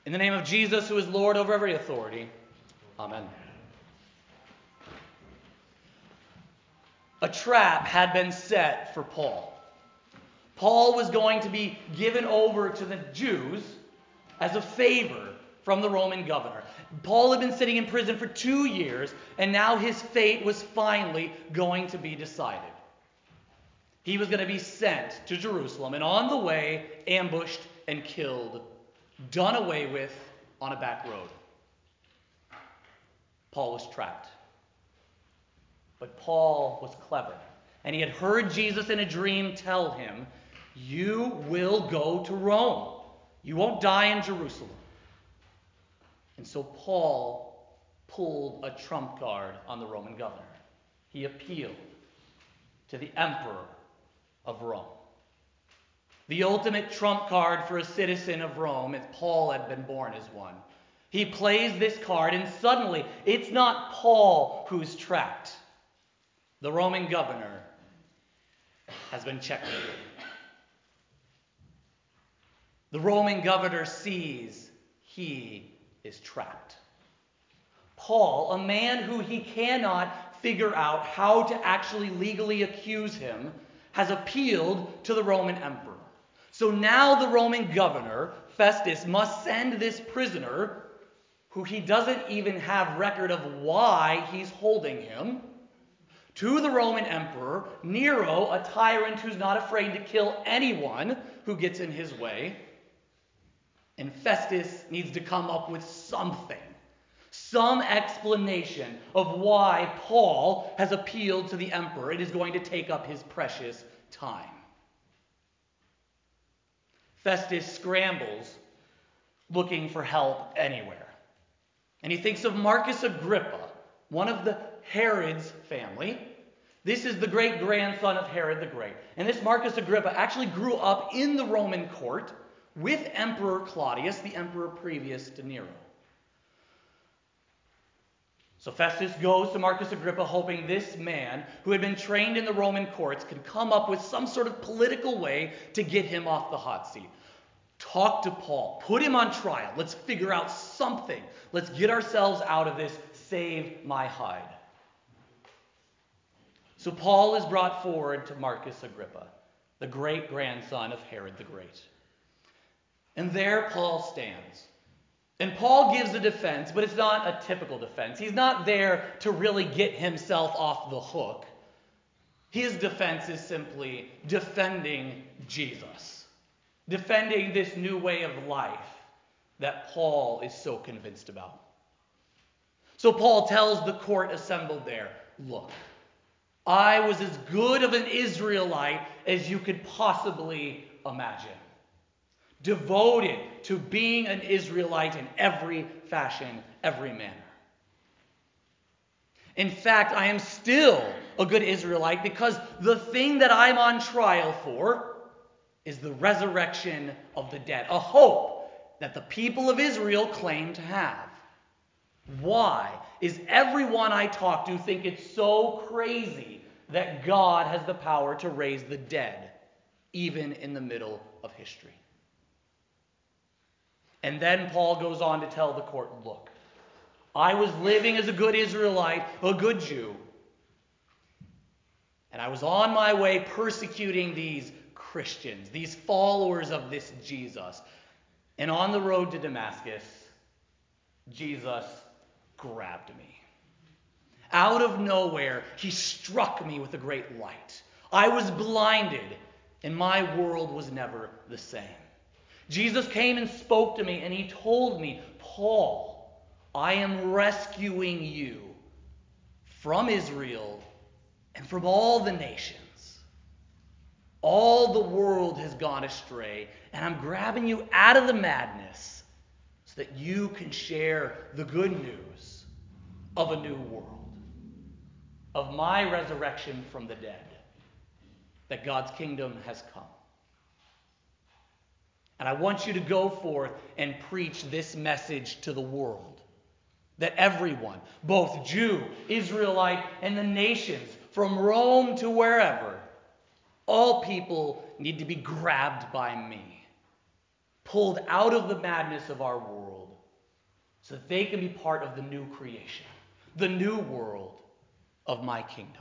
In the name of Jesus, who is Lord over every authority. Amen. A trap had been set for Paul. Paul was going to be given over to the Jews as a favor from the Roman governor. Paul had been sitting in prison for 2 years, and now his fate was finally going to be decided. He was going to be sent to Jerusalem, and on the way, ambushed and killed, done away with on a back road. Paul was trapped. But Paul was clever, and he had heard Jesus in a dream tell him, "You will go to Rome. You won't die in Jerusalem." And so Paul pulled a trump card on the Roman governor. He appealed to the emperor of Rome. The ultimate trump card for a citizen of Rome, as Paul had been born as one. He plays this card, and suddenly it's not Paul who's trapped. The Roman governor has been checkmated. The Roman governor sees he is trapped. Paul, a man who he cannot figure out how to actually legally accuse him, has appealed to the Roman emperor. So now the Roman governor, Festus, must send this prisoner, who he doesn't even have record of why he's holding him, to the Roman emperor, Nero, a tyrant who's not afraid to kill anyone who gets in his way. And Festus needs to come up with something, some explanation of why Paul has appealed to the emperor. It is going to take up his precious time. Festus scrambles, looking for help anywhere. And he thinks of Marcus Agrippa, one of the Herod's family. This is the great-grandson of Herod the Great. And this Marcus Agrippa actually grew up in the Roman court with Emperor Claudius, the emperor previous to Nero. So Festus goes to Marcus Agrippa, hoping this man, who had been trained in the Roman courts, could come up with some sort of political way to get him off the hot seat. Talk to Paul. Put him on trial. Let's figure out something. Let's get ourselves out of this. Save my hide. So Paul is brought forward to Marcus Agrippa, the great-grandson of Herod the Great. And there Paul stands. And Paul gives a defense, but it's not a typical defense. He's not there to really get himself off the hook. His defense is simply defending Jesus. Defending this new way of life that Paul is so convinced about. So Paul tells the court assembled there, "Look, I was as good of an Israelite as you could possibly imagine. Devoted to being an Israelite in every fashion, every manner. In fact, I am still a good Israelite because the thing that I'm on trial for is the resurrection of the dead, a hope that the people of Israel claim to have. Why is everyone I talk to think it's so crazy that God has the power to raise the dead, even in the middle of history?" And then Paul goes on to tell the court, "Look, I was living as a good Israelite, a good Jew, and I was on my way persecuting these Christians, these followers of this Jesus. And on the road to Damascus, Jesus grabbed me. Out of nowhere, he struck me with a great light. I was blinded, and my world was never the same. Jesus came and spoke to me, and he told me, 'Paul, I am rescuing you from Israel and from all the nations. All the world has gone astray, and I'm grabbing you out of the madness so that you can share the good news of a new world, of my resurrection from the dead, that God's kingdom has come. And I want you to go forth and preach this message to the world, that everyone, both Jew, Israelite, and the nations, from Rome to wherever, all people need to be grabbed by me, pulled out of the madness of our world so that they can be part of the new creation, the new world of my kingdom.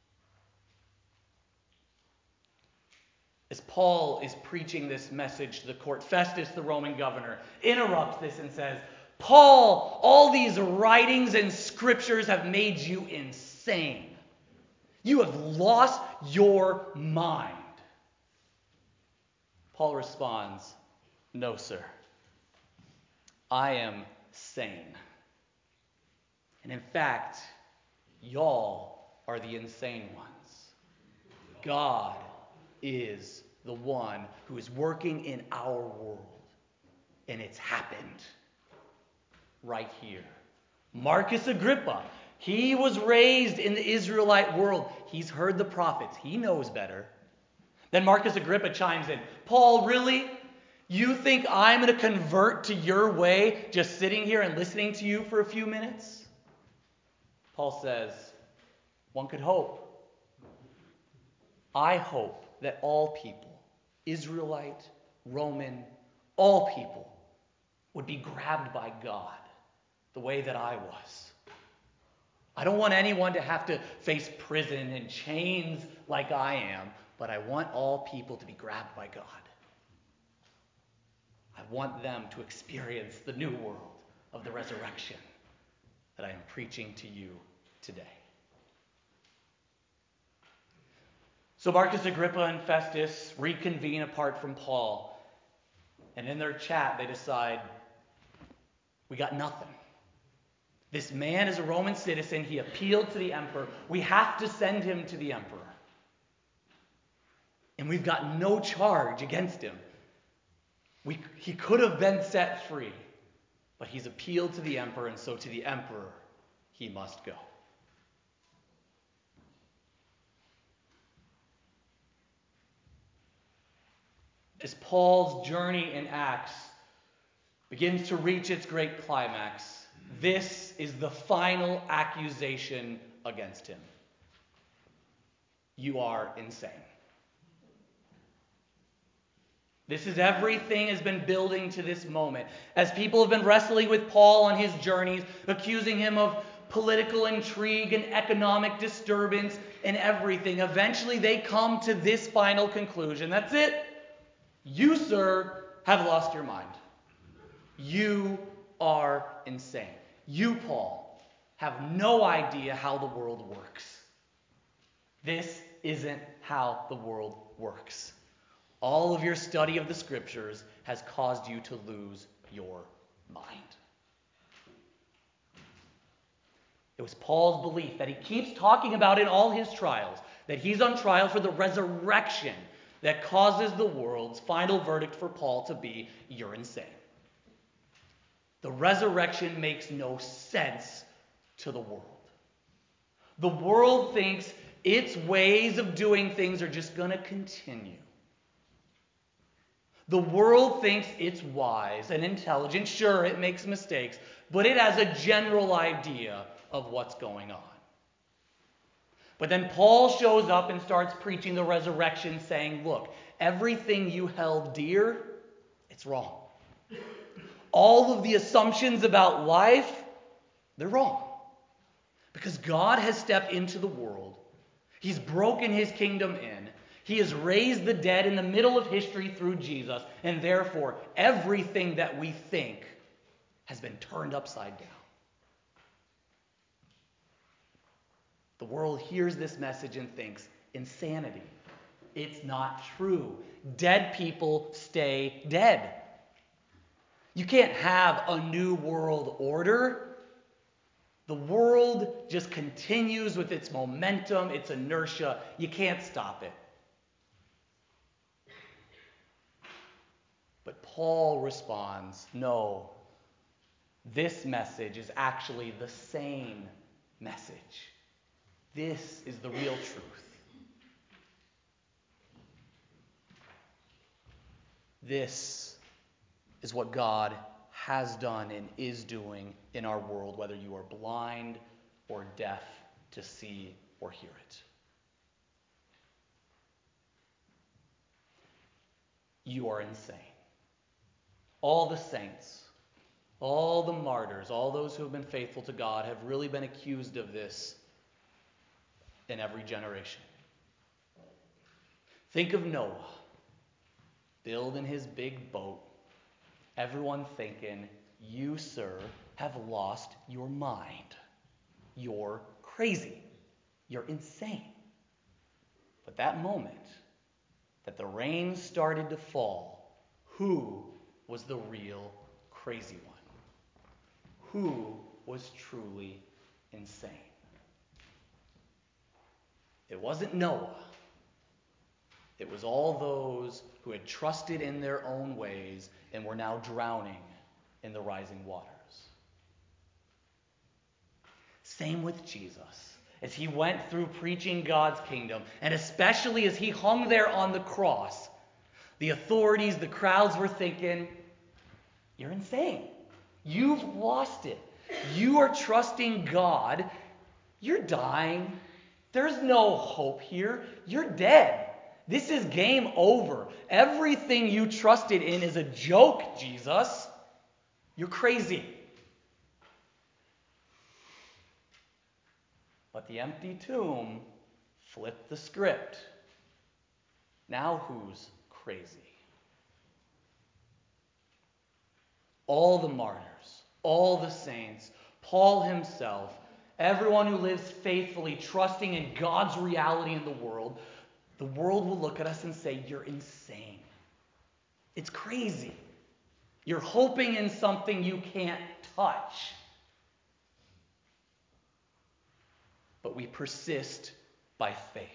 As Paul is preaching this message to the court, Festus, the Roman governor, interrupts this and says, Paul, all these writings and scriptures have made you insane. You have lost your mind. Paul responds, no, sir. I am sane. And in fact, y'all are the insane ones. God is the one who is working in our world. And it's happened right here. Marcus Agrippa, he was raised in the Israelite world. He's heard the prophets. He knows better. Then Marcus Agrippa chimes in, Paul, really? You think I'm going to convert to your way just sitting here and listening to you for a few minutes? Paul says, one could hope. I hope that all people, Israelite, Roman, all people, would be grabbed by God the way that I was. I don't want anyone to have to face prison and chains like I am, but I want all people to be grabbed by God. I want them to experience the new world of the resurrection that I am preaching to you today. So Marcus Agrippa and Festus reconvene apart from Paul. And in their chat, they decide, we got nothing. This man is a Roman citizen. He appealed to the emperor. We have to send him to the emperor. And we've got no charge against him. He could have been set free. But he's appealed to the emperor, and so to the emperor he must go. As Paul's journey in Acts begins to reach its great climax, this is the final accusation against him. You are insane. This is everything has been building to this moment. As people have been wrestling with Paul on his journeys, accusing him of political intrigue and economic disturbance and everything, eventually they come to this final conclusion. That's it. You, sir, have lost your mind. You are insane. You, Paul, have no idea how the world works. This isn't how the world works. All of your study of the scriptures has caused you to lose your mind. It was Paul's belief that he keeps talking about in all his trials, that he's on trial for the resurrection, that causes the world's final verdict for Paul to be, you're insane. The resurrection makes no sense to the world. The world thinks its ways of doing things are just going to continue. The world thinks it's wise and intelligent. Sure, it makes mistakes, but it has a general idea of what's going on. But then Paul shows up and starts preaching the resurrection, saying, look, everything you held dear, it's wrong. All of the assumptions about life, they're wrong. Because God has stepped into the world. He's broken his kingdom in. He has raised the dead in the middle of history through Jesus. And therefore, everything that we think has been turned upside down. The world hears this message and thinks, insanity. It's not true. Dead people stay dead. You can't have a new world order. The world just continues with its momentum, its inertia. You can't stop it. But Paul responds, no, this message is actually the sane message. This is the real truth. This is what God has done and is doing in our world, whether you are blind or deaf to see or hear it. You are insane. all the saints, all the martyrs, all those who have been faithful to God have really been accused of this in every generation. Think of Noah, building his big boat. Everyone thinking, you, sir, have lost your mind. You're crazy. You're insane. But that moment that the rain started to fall, who was the real crazy one? Who was truly insane? It wasn't Noah. It was all those who had trusted in their own ways and were now drowning in the rising waters. Same with Jesus. As he went through preaching God's kingdom, and especially as he hung there on the cross, the authorities, the crowds were thinking, you're insane. You've lost it. You are trusting God. You're dying. There's no hope here. You're dead. This is game over. Everything you trusted in is a joke, Jesus. You're crazy. But the empty tomb flipped the script. Now who's crazy? All the martyrs, all the saints, Paul himself, everyone who lives faithfully, trusting in God's reality in the world will look at us and say, you're insane. It's crazy. You're hoping in something you can't touch. But we persist by faith.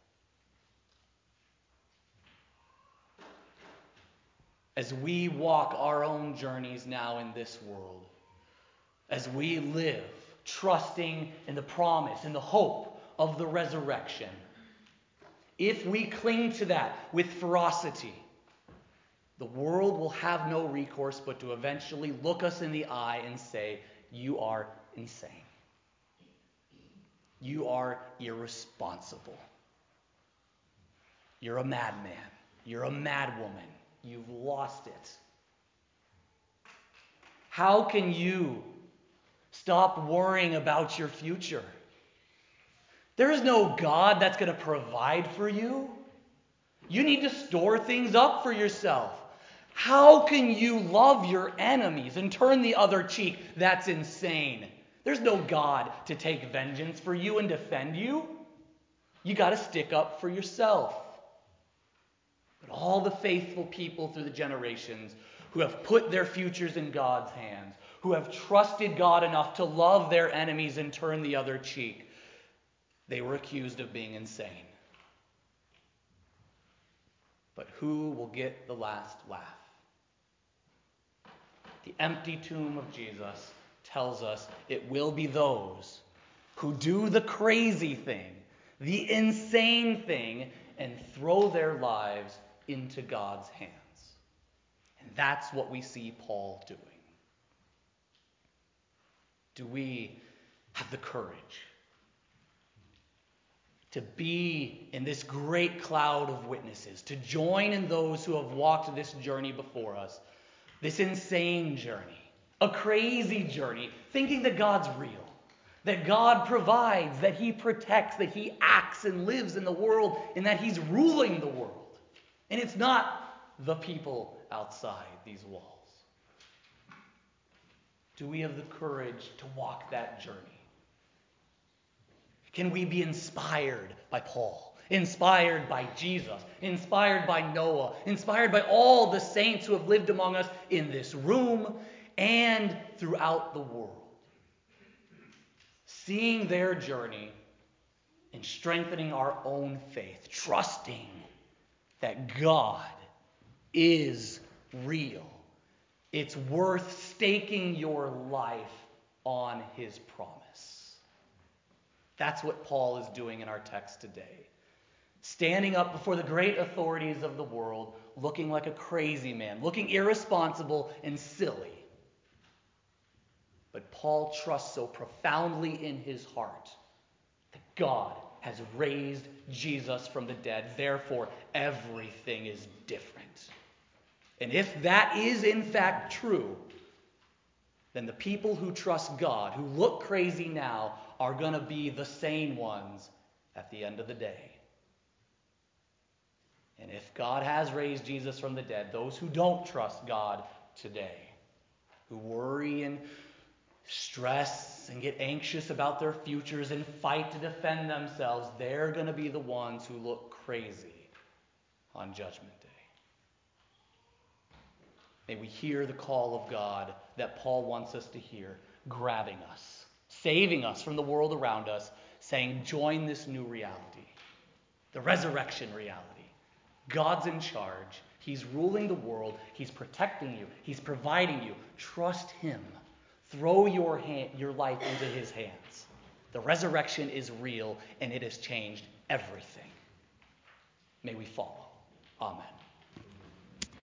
As we walk our own journeys now in this world, as we live trusting in the promise and the hope of the resurrection, if we cling to that with ferocity, the world will have no recourse but to eventually look us in the eye and say, you are insane. You are irresponsible. You're a madman. You're a madwoman. You've lost it. How can you stop worrying about your future? There is no God that's going to provide for you. You need to store things up for yourself. How can you love your enemies and turn the other cheek? That's insane. There's no God to take vengeance for you and defend you. You got to stick up for yourself. But all the faithful people through the generations who have put their futures in God's hands, who have trusted God enough to love their enemies and turn the other cheek, they were accused of being insane. But who will get the last laugh? The empty tomb of Jesus tells us it will be those who do the crazy thing, the insane thing, and throw their lives into God's hands. And that's what we see Paul doing. Do we have the courage to be in this great cloud of witnesses, to join in those who have walked this journey before us, this insane journey, a crazy journey, thinking that God's real, that God provides, that He protects, that He acts and lives in the world, and that He's ruling the world. And it's not the people outside these walls. Do we have the courage to walk that journey? Can we be inspired by Paul, inspired by Jesus, inspired by Noah, inspired by all the saints who have lived among us in this room and throughout the world? Seeing their journey and strengthening our own faith, trusting that God is real. It's worth staking your life on His promise. That's what Paul is doing in our text today. Standing up before the great authorities of the world, looking like a crazy man, looking irresponsible and silly. But Paul trusts so profoundly in his heart that God has raised Jesus from the dead. Therefore, everything is different. And if that is in fact true, then the people who trust God, who look crazy now, are going to be the sane ones at the end of the day. And if God has raised Jesus from the dead, those who don't trust God today, who worry and stress and get anxious about their futures and fight to defend themselves, they're going to be the ones who look crazy on Judgment Day. May we hear the call of God that Paul wants us to hear, grabbing us, saving us from the world around us, saying, join this new reality, the resurrection reality. God's in charge. He's ruling the world. He's protecting you. He's providing you. Trust him. Throw your life into his hands. The resurrection is real, and it has changed everything. May we follow. Amen.